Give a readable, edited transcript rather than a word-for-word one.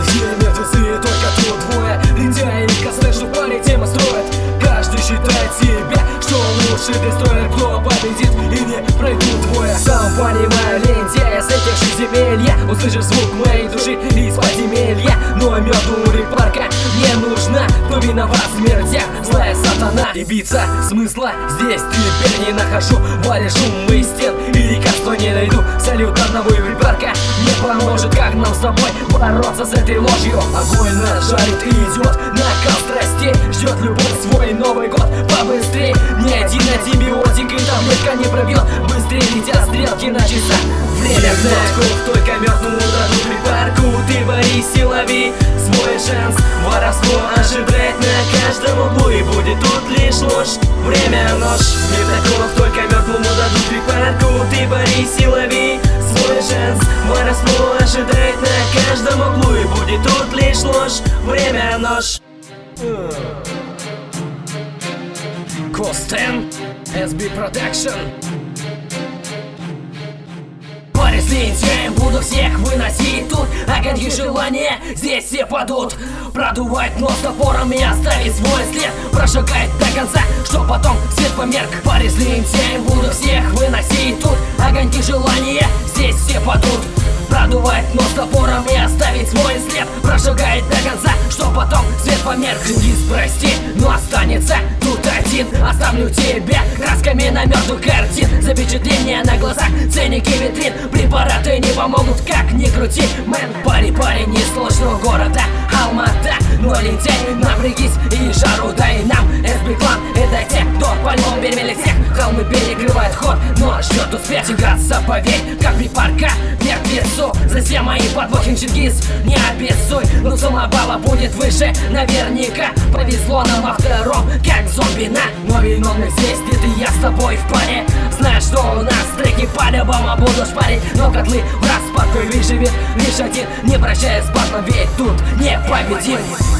Все мертвецы, только тут двое. Лентяи и косты, что парень тема строит. Каждый считает себя, что лучший дестройер. Кто победит и не пройдут двое. Сам понимаю, лентяя с этих же земель. Я услышишь звук моей души из подземелья. Но мертвому репарка не нужна. Кто виноват в смертях? Злая сатана. И биться смысла здесь теперь не нахожу. Валишь шум из стен и лекарства не найду. Салют одного репарка не поможет. Как нам с тобой бороться с этой ложью? Огонь нас жарит и идет накал страстей. Ждет любовь свой Новый год побыстрей. Ни один антибиотик и таблетка не пробьет. Быстрее летят стрелки на часах. Время гнать, только мертвому дадут репарку. Ты борись и лови свой шанс. Воровство ожидает на каждом углу. И будет тут лишь ложь, время нож. Летаков только мертвому дадут репарку. Ты борись и лови свой шанс. Воровство ожидает на каждом углу. И будет тут лишь ложь, время нож. Костен, SB Production. Парень с лентяем, буду всех выносить тут. Огоньки желания здесь все падут. Продувать нос топором и оставить свой след. Прожигать до конца, что потом свет померк. Парень с лентяем, буду всех выносить тут. Огоньки желания здесь все падут. Продувать нос топором и оставить свой след. Прожигает до конца, что потом свет померк. Чингис, прости, но останется тут один. Оставлю тебя красками на мертвых картин. Запечатление на глазах, ценники витрин. Препараты не помогут, как ни крути, мэн. Парень из сложного города Алмата. Но лентяй, напрягись и жару дай нам. SB клан, это те, кто по-любому перемели всех. Холмы перекрывает ход, но ждет успех. Тягаться, поверь, как припарка мертвецу. Затем мои подвохи, Чингис, не обессуй. Но сумма балла будет выше наверняка. Повезло нам во втором, как зомби на. Но виновных здесь, где ты, я с тобой в паре. Знаешь, что у нас треки по-любому буду шпарить. Но котлы в распадку и выживет лишь один. Не прощаясь с батлом, ведь тут не победим.